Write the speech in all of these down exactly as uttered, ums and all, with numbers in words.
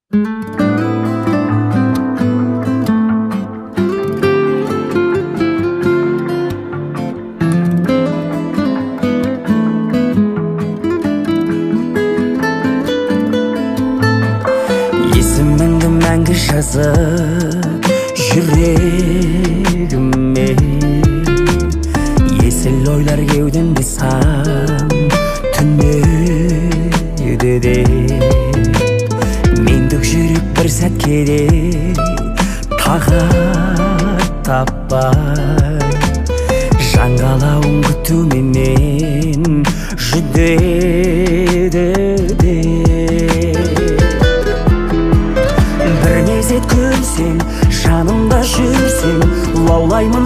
Есіміңді мәңгі жазып жүрегіме, есіл ойлар кеудемде сан түнеді де. Мендік жүрек бір сәтке де тағат таппай, жаңғалауын күтуменен жүдеді де. Бір мезет күлсең, жанымда жүрсең, лаулаймын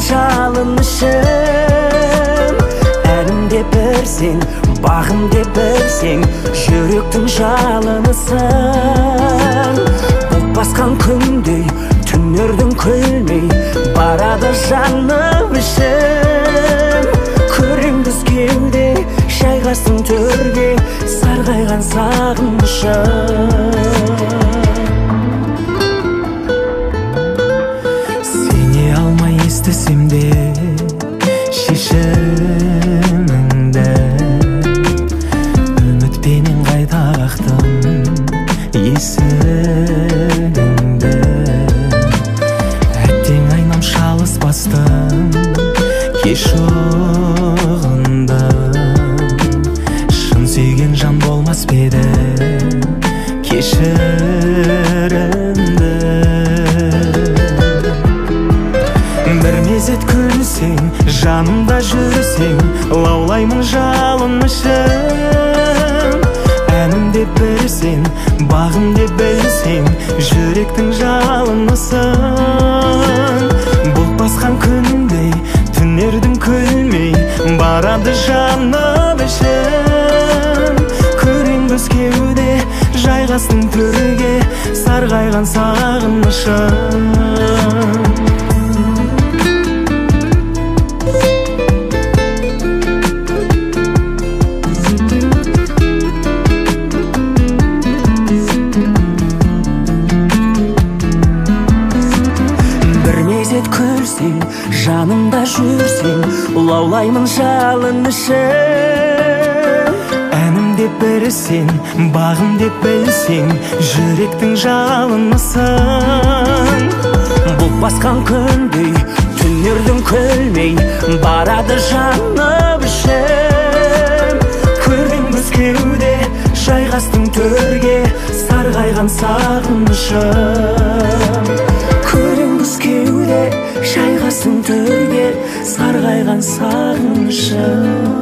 жалынышым. Әнім деп бірсең, бағым деп білсең, жүректің жалынысың. Бұлт басқан күндей, түнердің күлмей, барады жаным ішім. Күреңдіз кеуде, жайғастың төрге, сарғайған сағынышым. Естісем де шешіміңді, үмітпенен қайта қақтым есігіңді. Әттең айнам шалыс бастым, кеш ұғындым. Шын сүйген жан болмас беді кешірімді. Бір мезет күлсең, жанымда жүрсең, лаулаймын жалынышым. Әнім деп бірсең, бағым деп білсең, жүректің жалынысың. Бұлт басқан күндей, түнердің күлмей, барады жаным ішім. Күреңбіз кеуде, жайғастың төрге, сарғайған сағынышым. Күлсең, жанымда жүрсең, лаулаймын жалынышым. Әнім деп бірсең, бағым деп білсең, жүректің жалынысың. Бұлт басқан күндей, түнердің күлмей, барады жаным ішім. Күреңбіз кеуде, жайғастың төрге, сарғайған сағынышым. Күреңбіз кеуде, жайғастың төрге, сарғайған сағынышым.